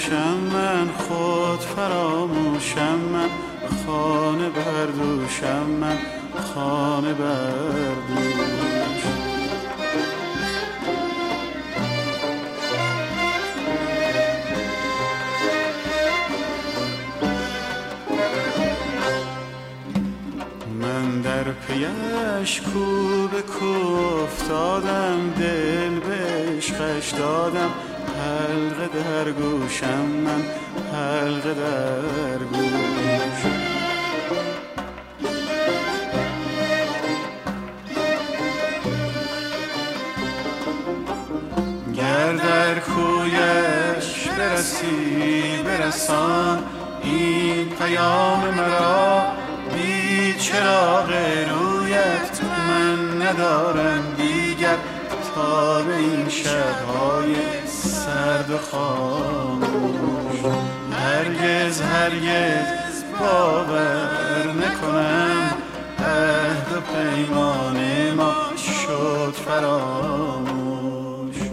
فراموشم من، خود فراموشم من، خانه بردوشم من، خانه بردوش. من در پیش کو به کو افتادم، دل به عشقش دادم، حلقه در گوشم من، حلقه در گوش. گر در کویش برسی برسان، این پیام مرا بی چراغ رویت من ندارم دیگر، تا به این شب‌های سرد و خاموش. هرگز هرگز باور نکنم عهد و پیمان ما شد فراموش.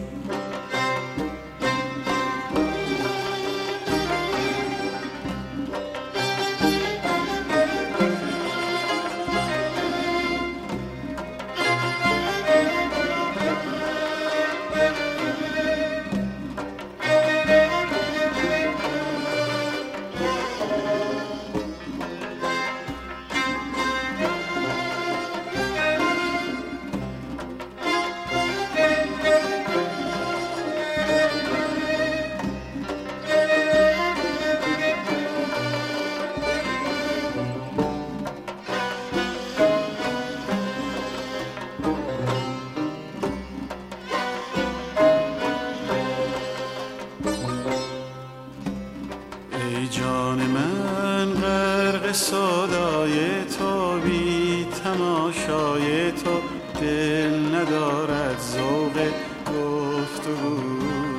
ای جان من غرق سودای تو، بی تماشای تو دل ندارد ذوق گفتگو.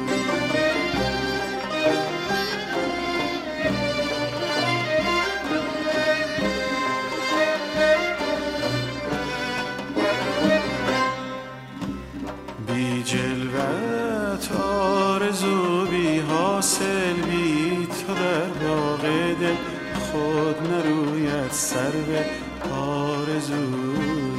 بی جلوت آرزو بی حاصل، بی تو در باغ دل خود نروید سرو آرزو.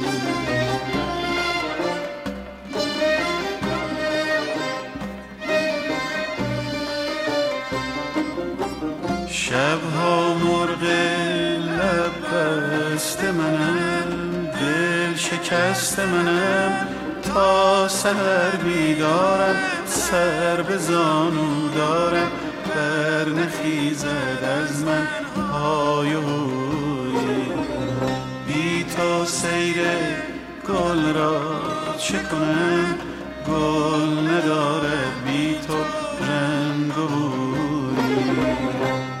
شبها مرغ لب بست منم، دل شکست منم، تا سحر بیدارم، سر به زانو دارم، بر نخیزد از من های و هوی. بی تو سیر گل را چه کنم، گل ندارد بی تو رنگ و بوی.